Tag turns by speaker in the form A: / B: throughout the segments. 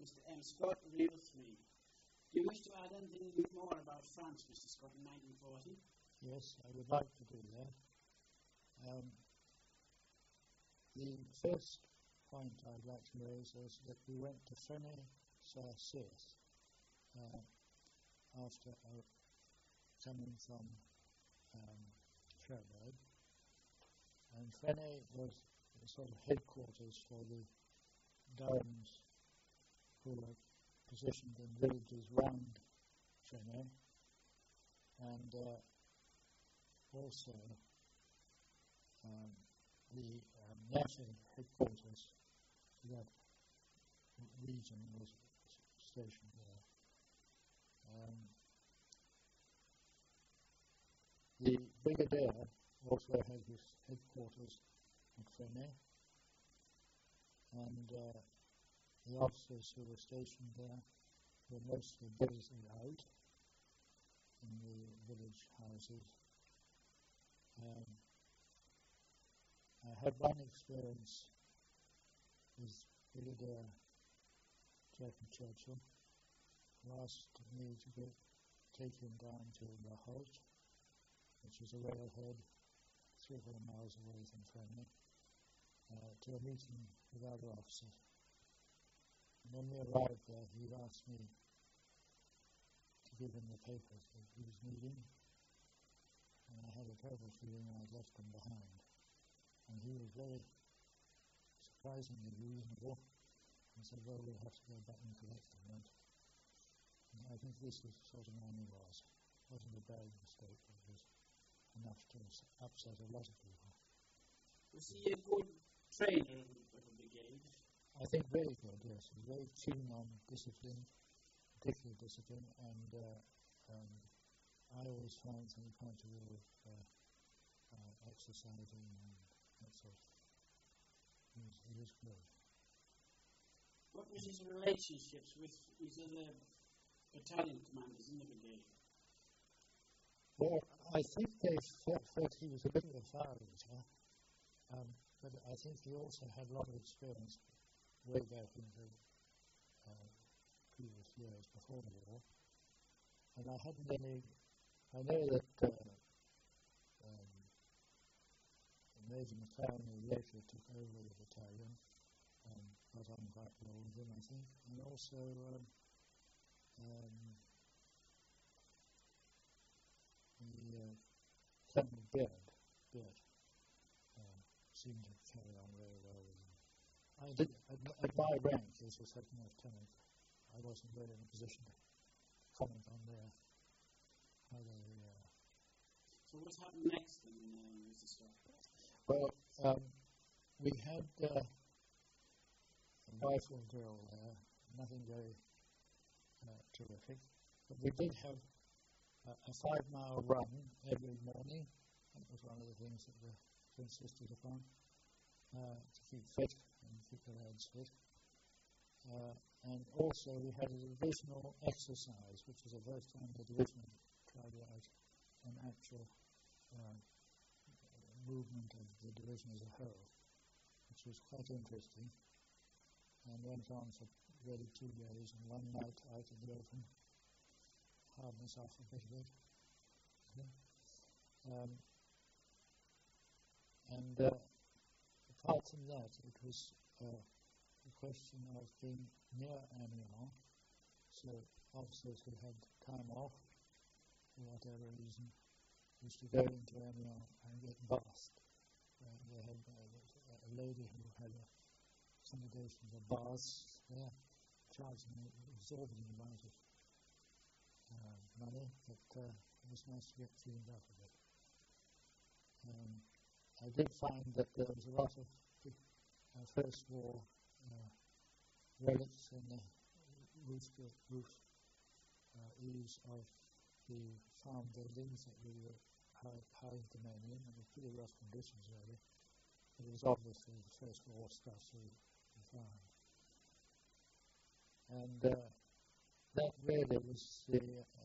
A: Mr. M. Scott, Reel 3. Do you wish to add anything more about France, Mr. Scott, in 1940?
B: Yes, I would like to do that. The first point I'd like to raise is that we went to Fresnay-sur-Cère after coming from Cherbourg, and Fresnay was the sort of headquarters for the Durhams who were positioned in villages round Fresnay, and also the national headquarters for that region was stationed there. The brigadier also had his headquarters at Fresnay, and the officers who were stationed there were mostly busy out in the village houses. I had one experience with Brigadier Geoffrey Churchill, who asked me to take him down to La Halte, which is a railhead 3 or 4 miles away from Fresnay, to a meeting with other officers. And when we arrived there, he asked me to give him the papers that he was needing, and I had a terrible feeling I'd left them behind. And he was very surprisingly reasonable and said, well, we'll have to go back and collect them. And I think this was the sort of man he was. It wasn't a bad mistake, but it was enough to upset a lot of people.
A: Was he a good trainer of the brigade?
B: I think very good, yes. He was very keen on discipline, particular discipline, and I always found some point of view of exercising and that sort of thing. He was good.
A: What was his relationships with his other battalion commanders in the brigade?
B: Well, I think they felt he was a bit of a fire eater, but I think he also had a lot of experience way back in the previous years before the war. And I know that Major McCartney later took over the battalion and got on quite well with him, I think. And also Colonel Beard seemed to carry on very well with him. At my rank as a second lieutenant, I wasn't really in a position to comment on how they.
A: So what happened next then, Mr. Scott?
B: Well, we had a rifle drill there, nothing very terrific, but we did have a 5-mile run every morning. That was one of the things that we insisted upon, to keep fit and keep the lads fit. And also we had a divisional exercise, which was the first time the division tried out an actual movement of the division as a whole, which was quite interesting, and went on for really 2 days, and one night out in the open, hardness off a bit of it. And apart from that, it was a question of being near Amiens, so officers who had time off, for whatever reason, used to go into Amiens and get bathed. They had a lady who had accommodations of baths there, charging an exorbitant amount of money, but it was nice to get cleaned up a bit. I did find that there was a lot of First War relics in the roof eaves of the farm buildings that we were housed the men in. It was pretty rough conditions, really. It was obviously the First War stuff we found. And that really was the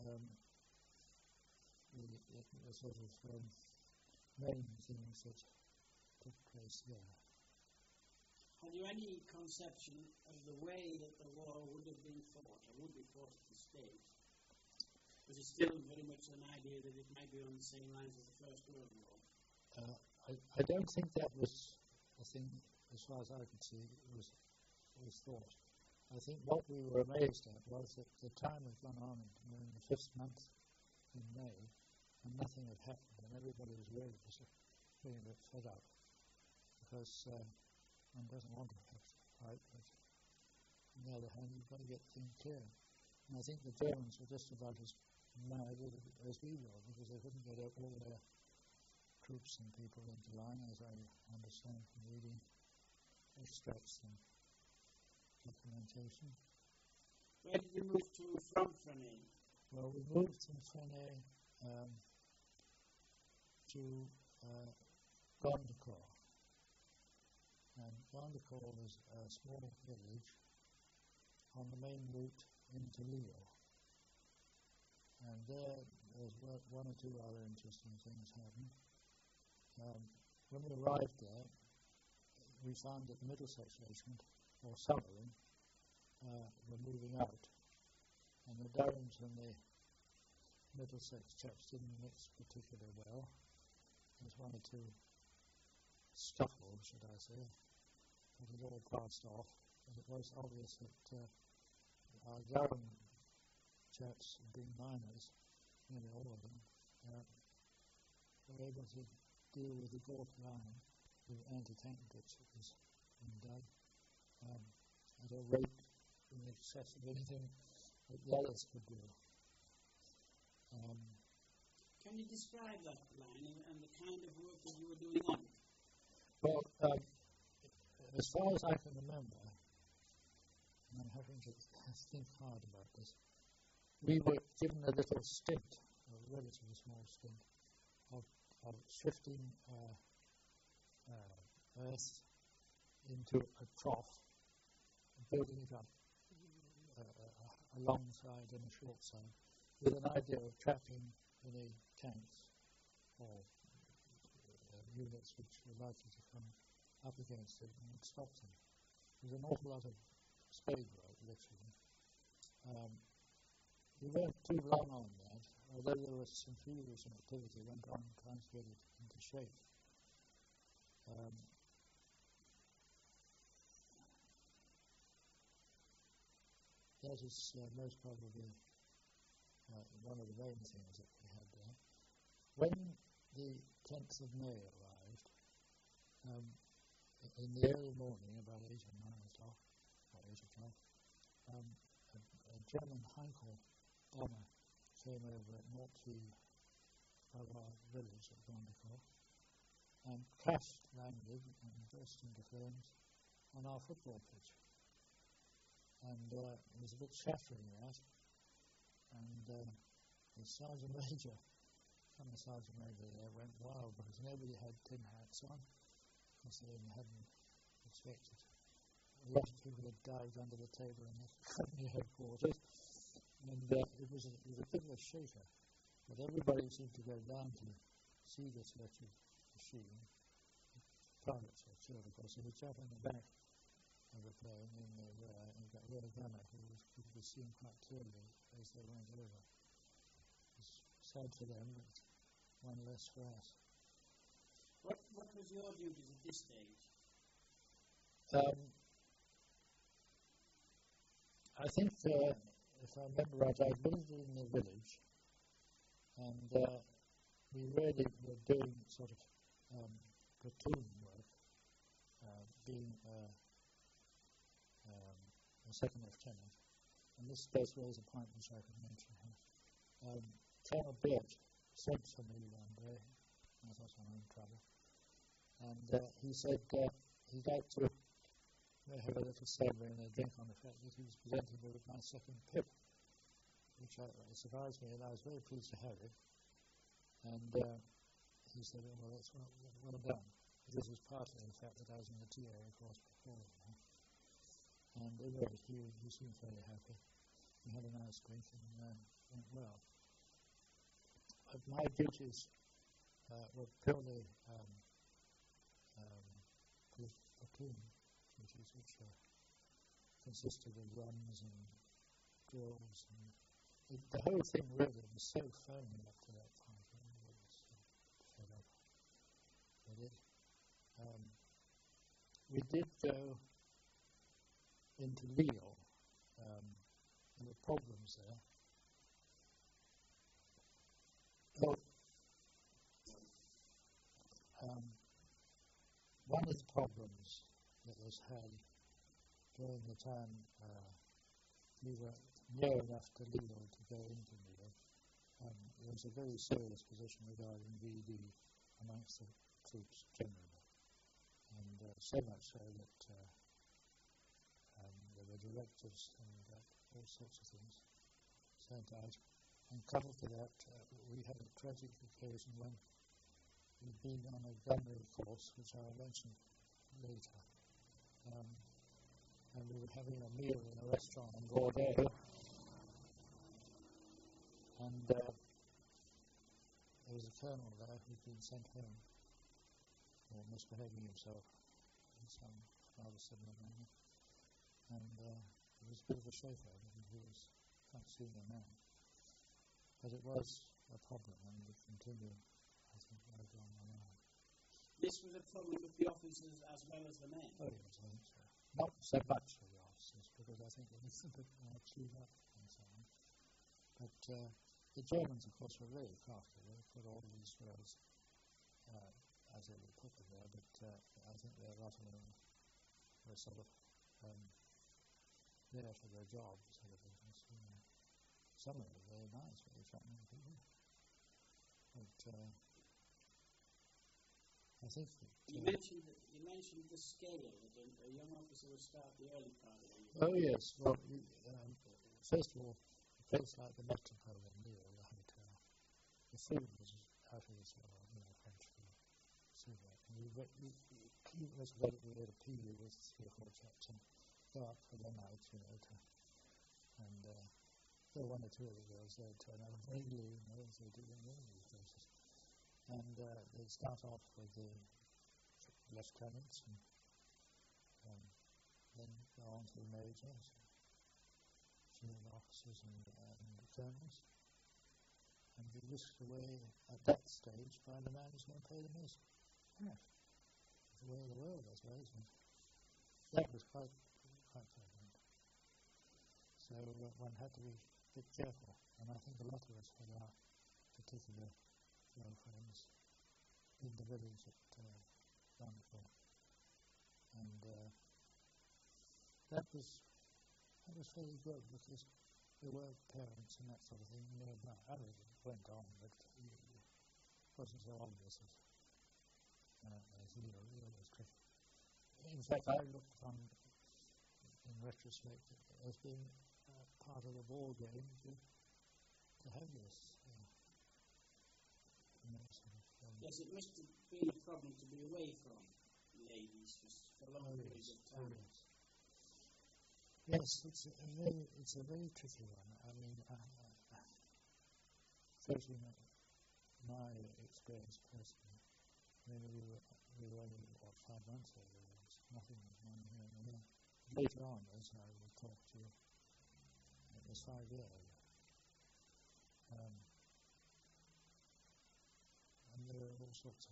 B: sort of main things that took place there.
A: Have you any conception of the way that the war would have been fought, or would be fought at this stage? Was it still very much an idea that it might be on the same lines as the First World War?
B: I don't think that was a thing, as far as I could see, was thought. I think what we were amazed at was that the time had gone on, and we're in the 5th month in May, and nothing had happened, and everybody was really just feeling a bit fed up, because one doesn't want to have to fight, but on the other hand, you've got to get things clear. And I think the Germans were just about as mad as we were, because they couldn't get all their troops and people into line, as I understand from reading extracts and documentation.
A: Where did you move to from Frenay?
B: Well, we moved from Frenay to Gondecourt. And Gondecourt was a small village on the main route into Lille. And there was one or two other interesting things happened. When we arrived there, we found that the Middlesex Regiment, or some of them, were moving out. And the Durhams and the Middlesex chaps didn't mix particularly well. There's one or two scuffles, should I say, but it all passed off. And it was obvious that our Durham chaps, being miners, nearly all of them, were able to deal with the Gort line, the anti-tank ditch that was being dug, at a rate in excess of anything that the others could do.
A: Can you describe that line and the kind of work that you were doing on it?
B: Well, as far as I can remember, and I'm having to think hard about this, we were given a little stint, a relatively small stint, of shifting earth into a trough, building it up a long side and a short side, with an idea of trapping any tanks or units which were likely to come up against it and stop them. There's an awful lot of spade work, literally. We weren't too long on that, although there was some feverish activity went on trying to get it into shape. That is most probably one of the main things that we had there. When the 10th of May arrived, in the early morning, about 8 or 9 o'clock, or 8 o'clock, a German Heinkel bomber came over at north of our village at Gondecourt and landed and burst into flames on our football pitch. And it was a bit shattering, that. And the Sergeant Major, the Sergeant Major there, went wild because nobody had tin hats on, because they hadn't expected. A lot of people had dived under the table in the company headquarters, and it was a bit of a shaker. But everybody seemed to go down to see this wretched machine. Pilots were killed, of course, and the chap in the back of the plane in the rear, and got rid of gunner, who could be seen quite clearly as they went over. It was sad for them, but one less for us.
A: What was your duties at this stage?
B: I think, if I remember right, I lived in the village, and we really were doing sort of platoon work, being a second lieutenant. And this does raise a point which I could mention here. Colonel Beard sent for me one day. I thought I was in trouble. And he said he'd like to have a little ceremony and a drink on the fact that he was presenting me with my second pip, which surprised me, and I was very pleased to have it. And he said, well, that's well done. This was partly the fact that I was in the TA course before. And anyway, he seemed very happy. We had a nice drink and went well. But my duties were purely platoon duties. activities which consisted of runs and drills. And the whole thing really was so phony up to that point. It was fed up with it. We did go into Lille. There were problems there. One of the problems that was had during the time we were near enough to Lille to go into Lille, there was a very serious position regarding VD amongst the troops generally. And so much so that there were directives and all sorts of things sent out. And coupled to that, we had a tragic occasion when we'd been on a gunnery course, which I'll mention later. And we were having a meal in a restaurant in Bordeaux. And there was a colonel there who'd been sent home for misbehaving himself in some rather similar manner. And he was a bit of a chauffeur, he was quite a senior man. But it was a problem, and it continued, I think, later on the line.
A: This was a problem with the officers as well as the men?
B: Oh, yes, I think so. Not so much for the officers, because I think it was a bit more chewed up and so on. But the Germans, of course, were very crafty. They put all these drills, as they would put them there, but I think a lot of them were sort of there for their job, sort of business. Some of them were very nice, very threatening people. But I think that...
A: You mentioned the scale that a young officer would start the early part of the year.
B: Oh, yes. Well, first of all, a place like the Metropole in Lille, the hotel, the food was out of this world, French food. Super. And it was great to be able to pee with 3 or 4 chaps and go up for the night, and there were 1 or 2 of the girls there turn out vaguely, as they do in all these places. And they'd start off with the lieutenants and then go on to the majors, field officers and the colonels, and be whisked away at that stage by the man who's going to pay the most. Yeah. It's the way of the world, I suppose. And that was quite pleasant. So one had to be a bit careful, and I think a lot of us had our particular girlfriends in the village at Blanford. And that was fairly good, because there were parents and that sort of thing nearby. I mean, it went on, but it wasn't so obvious as Lille was tricky. In fact, I looked on, in retrospect, as being part of the ball game to have this.
A: Yes, it must have been a problem to be away from ladies for long periods of time.
B: Yes, it's a very tricky one. I mean, certainly my experience personally, when we were only 5 months there, there was nothing going here and there. Later on, as I will talk to you, it was 5 years. And there were all sorts of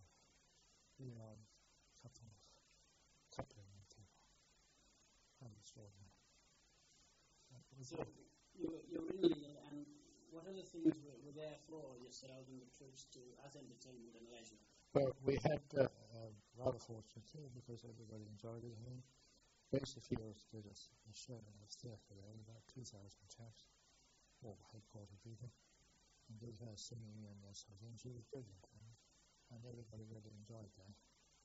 B: coupling with people. Quite extraordinary.
A: So you're in Lille, and what other things were there for yourself and the troops to as entertainment and leisure?
B: Well, we had rather fortunately, because everybody enjoyed it. I mean, Gracie Fields did a show of theatre there, about 2,000 chaps, all headquarter people, and did her singing and that sort of thing. She was brilliant, and everybody really enjoyed that.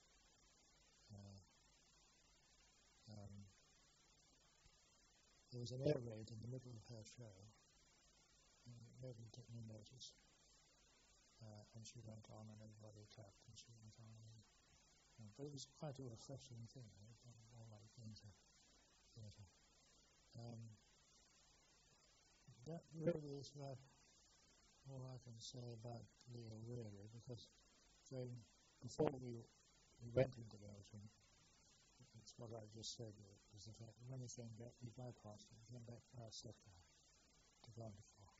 B: There was an air raid in the middle of her show, and nobody took any notice. And she went on, and everybody clapped, and she went on. But it was quite a refreshing thing. It was more like going to theatre. That really is about all I can say about Lille, really, because before we went into Belgium, it's what I just said was the fact that when he came back, he bypassed it. He came back past that guy to Gondifor.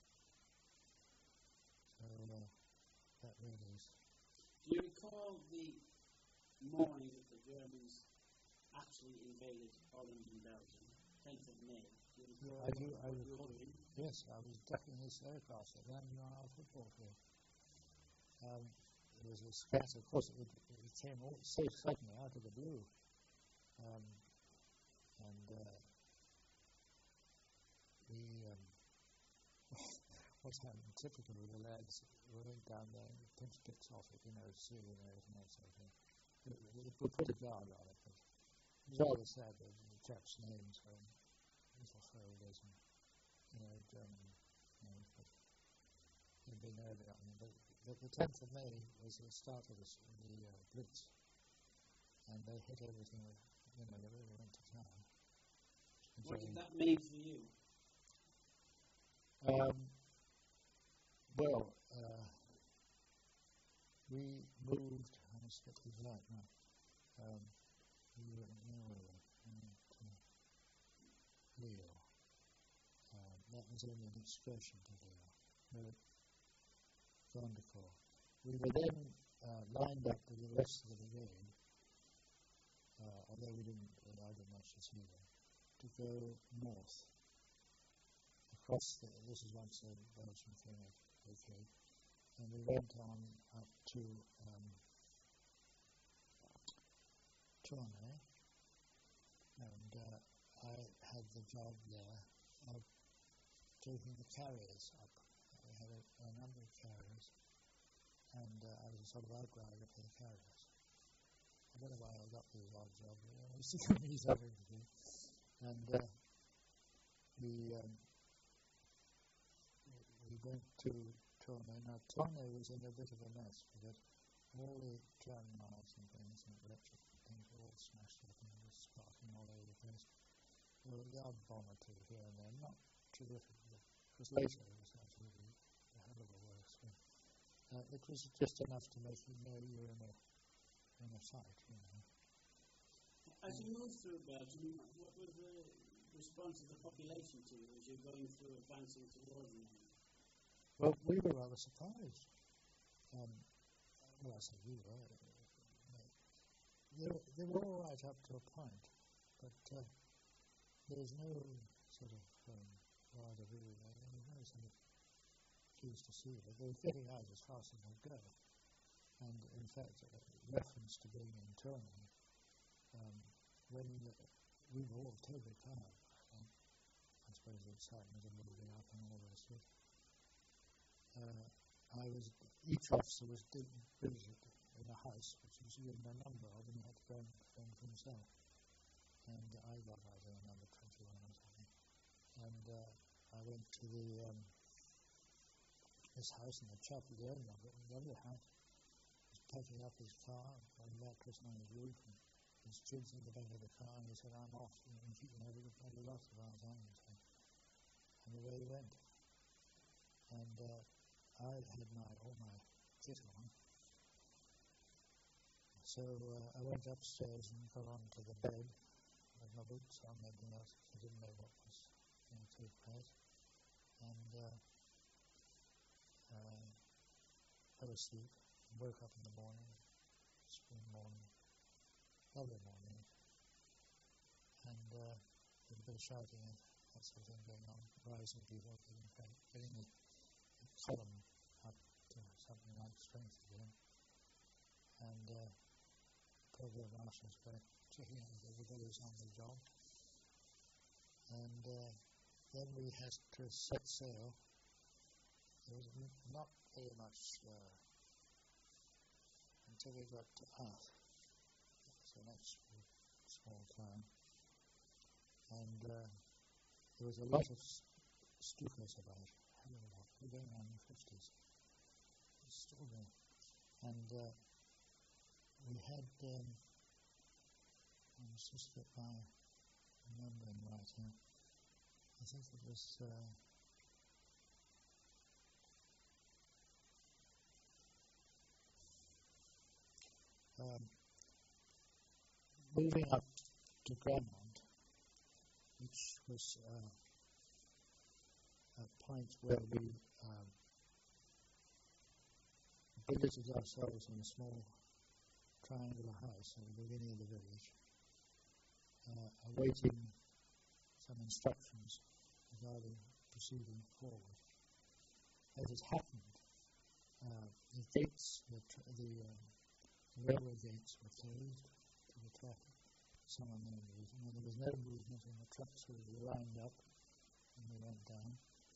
B: So that really is.
A: Do you recall the morning that the Germans actually invaded Holland and Belgium, 10th of May? Do you recall
B: I recall. Yes, I was ducking his aircraft at landing on our football field. It was a scatter. Of course, it came all so suddenly out of the blue. What happened typically with the lads who went down there and pinched bits off it, sealing everything, that sort of thing. We put a guard on it, but it was always sad that the chaps' names were little folders and, German names, but it'd been early on. But the 10th of May was the start of the Blitz, and they hit everything with, they really went to town.
A: What did that mean for you?
B: We moved, I must get these right now, we were in Norway, Leo. That was only an excursion to Leo. Wonderful. We were then lined up with the rest of the brigade, although I didn't actually see them, to go north. This is once the Belgian came okay, and we went on up to Tournai, and I had the job there of taking the carriers up. We had a number of carriers, and I was a sort of outrider for the carriers. I don't know why I got these odd jobs, I used to do these other things. And we went to Tournai. Now, Tournai was in a bit of a mess because all the tram lines and things and electric things were all smashed up and there was sparking all over the place. There was the odd bomb or two here and there, not terrific, because later it was absolutely a hell of a works. It was just enough to make you know you were in a fight,
A: As you moved through Belgium, what was the response of the population to you as you're going through, advancing towards them?
B: Well, we were rather surprised. I say we were. They were all right up to a point, but there was no sort of rather really, there was no sort of pleased to see it. They were getting out as fast as they'd go. And in fact, reference to being in Tournai, when we were all totally tired, I suppose the excitement of moving up and all this stuff. Each officer was billeted in a house which was given a number of, and he had to go and fend for himself. And I got either a number 21 or something. And I went to this house, and the chap at the end of it, the other house, was packing up his car, and the mattress on his roof, and his kids in the back of the car, and he said, "I'm off, and you can have a lot of our time." And away he went. And I had all my kit on. So I went upstairs and got onto the bed with my boots on, everything else, because I didn't know what was going to take place. And fell asleep, woke up in the morning, spring morning, lovely morning, and there was a bit of shouting and that sort of thing going on, rising people, getting the column up to something like strength again. And Provost Marshal's back checking out that everybody was on the job. And then we had to set sail. There was not very much until we got to Ath. It's the next small town. And there was a lot of Stukas about. We're going on in the 50s. It's still there. And we had, let's just get my remembering right here. I think it was moving up to Grandmont, which was a point where we billeted ourselves in a small triangular house at the beginning of the village, awaiting some instructions regarding proceeding forward. As it happened, the gates, the railway gates were closed to the traffic for some unknown reason, and there was no movement, and the trucks were lined up when we went down.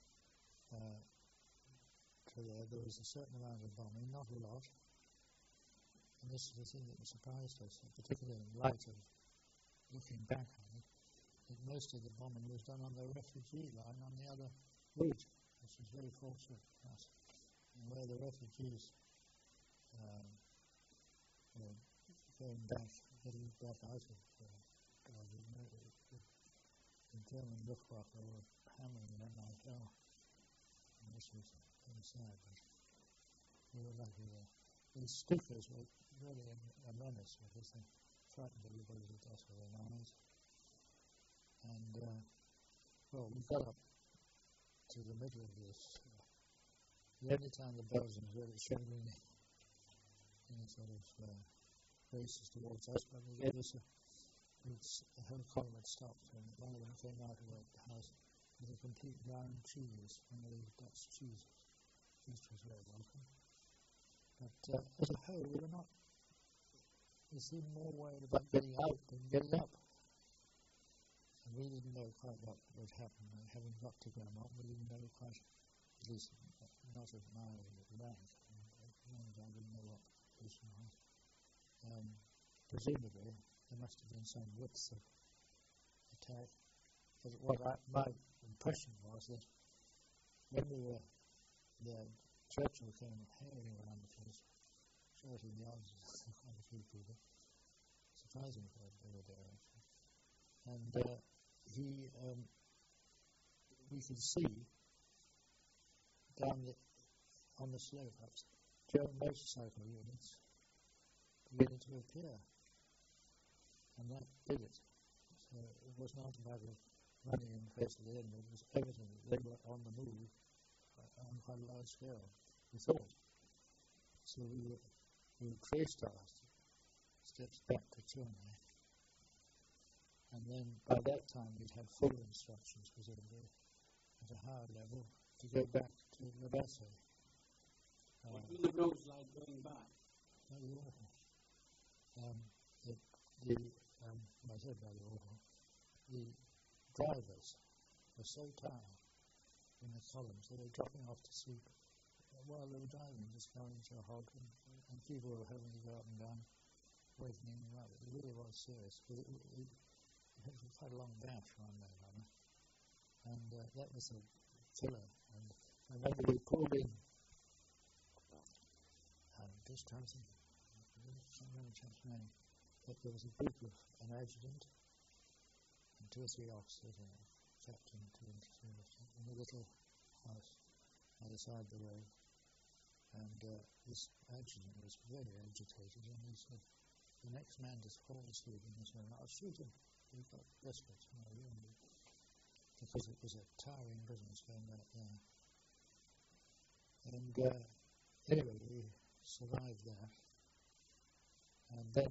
B: There was a certain amount of bombing, not a lot, and this is the thing that surprised us, particularly in light of looking back on it, that most of the bombing was done on the refugee line on the other route, which was very fortunate for us, and where the refugees were getting back out of Gaza. The German Luftwaffe were hammering them like hell, and this was very sad, but we were lucky there. These Stukas were really a menace because they frightened everybody to death with their knives. And, we got up to the middle of this. The only time the Belgians really showed any sort of graces towards us, but they gave us the whole column had stopped, and one of them came out of the house with a complete round cheese, one of those Dutch cheeses, which was very welcome. But as a whole, we seemed more worried about getting out than getting up. And we didn't know quite what would happen. Having got to Grandmont, we didn't know quite, at least not at my rank, I didn't know what the position was. Presumably, there must have been some width of attack. But my impression was that when we were there, Churchill came hanging around the place, shouting the answers to quite a few people. Surprising for a bit there, actually. And we could see down on the slope up German motorcycle units beginning to appear. And that did it. So it was not a matter of running in the face of the enemy. It was evident that they were on the move on quite a large scale, we thought. So we traced our steps back to Tournai. And then by that time we'd had full instructions, presumably, at a higher level, to go back to Labasserie.
A: What were the roads like going back?
B: Very awful. I said very awful. The drivers were so tired in the columns they were dropping off to sleep while they were driving, just coming to a halt, and people were having to go up and down, wakening them up. It really was serious. It was quite a long dash on that runner, and that was a killer. And I remember we pulled in, just trying to think, I can't remember the chap's name, but there was a group of an adjutant and 2 or 3 officers, and a captain, 2 and 3 officers, in a little house either side of the road. And this adjutant was very agitated, and he said, the next man to fall asleep in this room, I'll shoot him. He got desperate, because it was a tiring business going back there. And anyway, we survived that. And then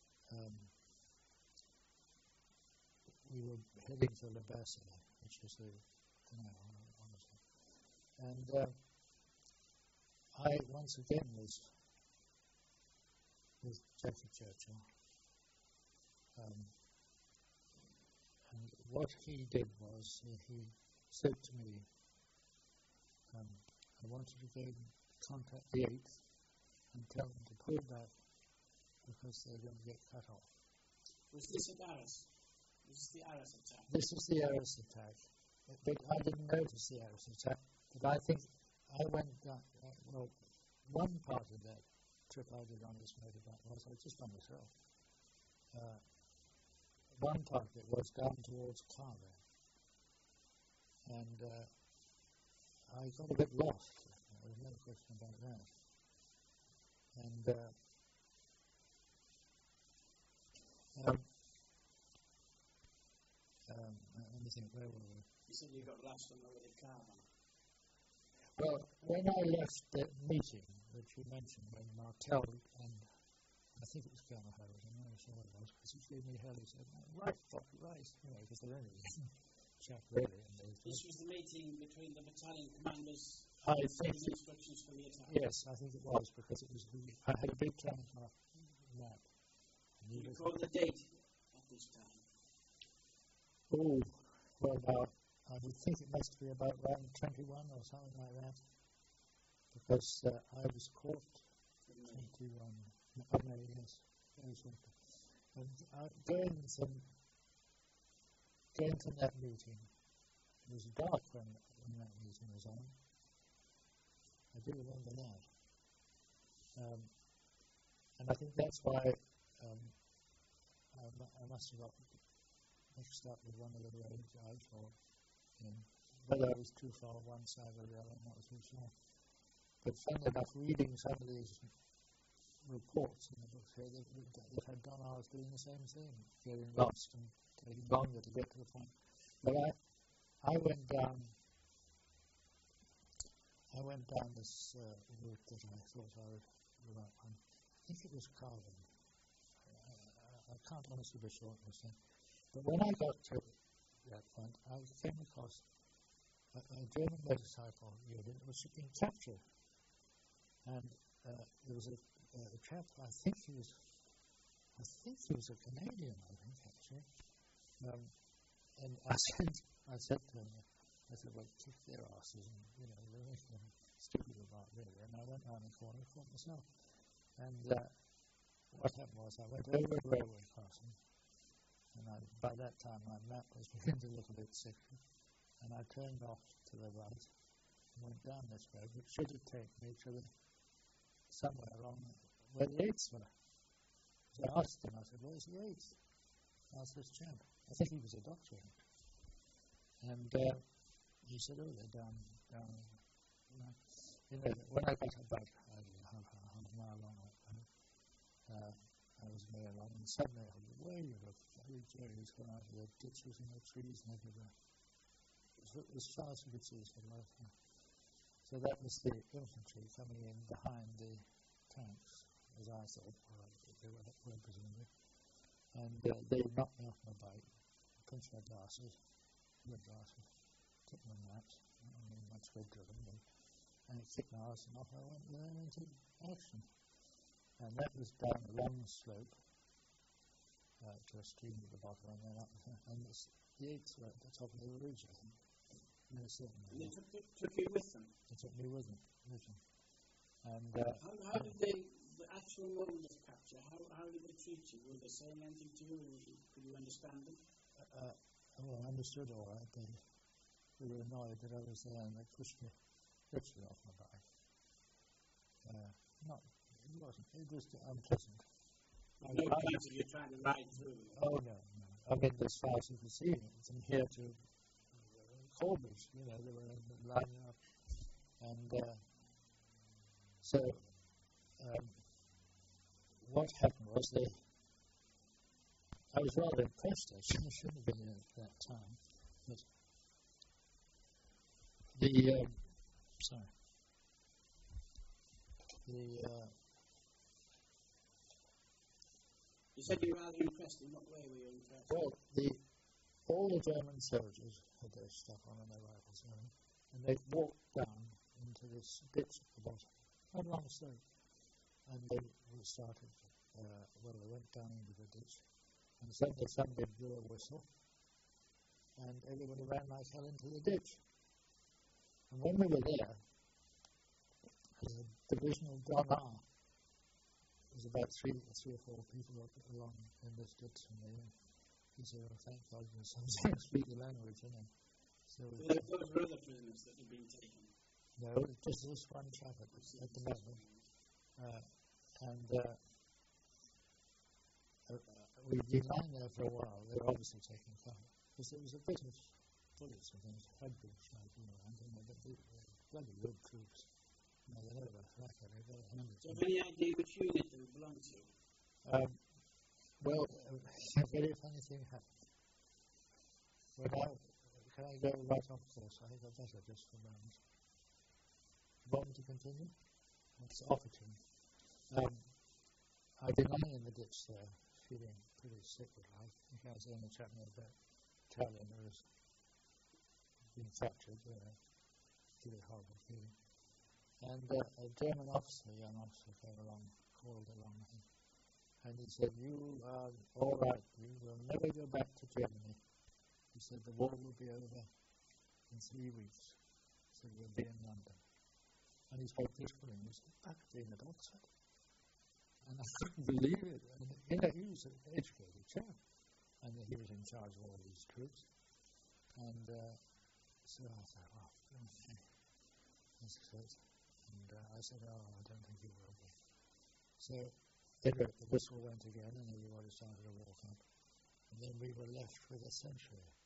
B: we were heading for Labasserie, which was the canal, honestly. And I once again was with Jackie Churchill. And what he did was he said to me, I want you to go and contact the 8th and tell them to pull back because they're going to get cut off.
A: Was this at Arras? This is the Arras attack?
B: This is the Arras attack. But I didn't notice the Arras attack, but I think I went down, one part of that trip I did on this motorbike was just by myself. One part of it was down towards Carver. And I got a bit lost. There was no question about that. And think, where were we?
A: You said you got lost on the way to Carver.
B: Well, when I left the meeting, which you mentioned, when Martel and I think it was Colonel Howard, I'm not sure what it was, because he gave me hell, he said, right, because they're only chap really.
A: This was the meeting between the battalion commanders
B: I think
A: giving instructions for the attack.
B: Yes, I think it was, because it was I had a big map.
A: You recall the date at this time?
B: Oh, well, now, I would think it must be about around 21 or something like that, because I was caught 21. Oh, no, yes, very shortly. And going to that meeting, it was dark when that meeting was on. I do remember that. And I think that's why I must have got mixed up with one of the roads I thought. Whether I was too far one side or the other, I'm not too sure. But funnily enough, reading some of these reports in the books here, they've had Don Hours doing the same thing, getting lost and taking longer to get to the point. But I went down this route that I thought I would the right one. I think it was Carvin. I can't honestly be sure what it was saying. But when I got to that point, I came across a German motorcycle unit that was being captured. And there was a chap, I think he was a Canadian, actually. And I said to him, well, kick their asses, and, they're making them stupid about really. And I went round the corner and caught myself. And what happened was I went over a railway crossing, and by that time my map was beginning to look a bit sickly, and I turned off to the right and went down this road, which should have taken me to somewhere along where the Yates were. So I asked him, I said, where's the Yates? I asked this chap. I think he was a doctor. And he said, oh, they're down. When I got about half a mile along that road, I was way along, and suddenly a wave of bloody Jerry's gone out of the ditches and the trees and everywhere. As far as you could see, it was like that. So that was the infantry coming in behind the tanks, as I thought, they were presumably. And they knocked me off my bike, pinched my glasses, took my maps, much good to them, and it kicked my arse and off I went there into action. And that was down a long slope to a stream at the bottom, and then up, and the Yates were at the top of the ridge, I think. And
A: they took you with them?
B: They took me with them. And
A: how did the actual moment of capture, how did they treat you? Were they saying anything to you? Could you understand them?
B: I understood all right. They were annoyed that I was there, and they pushed me literally off my bike. It was unpleasant.
A: No chance of you trying to ride through them?
B: Oh, no. I mean, as far as you can see, from here to Corbridge, they were lining up. And so what happened was I was rather impressed, actually. I shouldn't have been in at that time. But
A: you said you were rather impressed. In what way were you impressed?
B: Well, all the German soldiers had their stuff on and their rifles on, and they walked down into this ditch at the bottom, not long slope. And they started, they went down into the ditch, and suddenly somebody blew a whistle, and everybody ran like hell into the ditch. And when we were there, the divisional gunner was about three or four people along in this ditch, and he said, oh, thank God there's something to speak the language, So
A: those were other prisoners that had been taken?
B: No, just this one chap at the moment. We'd been lying there for a while. They were obviously taking cover, because there was a bit of bullets and things had been flying around, but they were bloody good troops. They never got a crack at it. They were handy.
A: Do you have any idea which unit they belonged to?
B: Well, a very funny thing happened. can I go right off this? I think I'd better just for a moment. You want me to continue? It's offered to me. I've been lying in the ditch there, feeling pretty sick with life. You can't see any chap near the Italian who was been fractured, really horrible feeling. And a German officer, a young officer, came along, called along with him. And he said, "You are all right, you will never go back to Germany." He said, "The war will be over in 3 weeks." He said, "We'll be in London." And he spoke beautiful English, back in the Oxford. And I couldn't believe it. And, he was an educated chap. And he was in charge of all these troops. And so I thought, well, okay, that's good. And I said, "Oh, I don't think he will be." So the whistle went again, and everybody started to walk up. And then we were left with a century.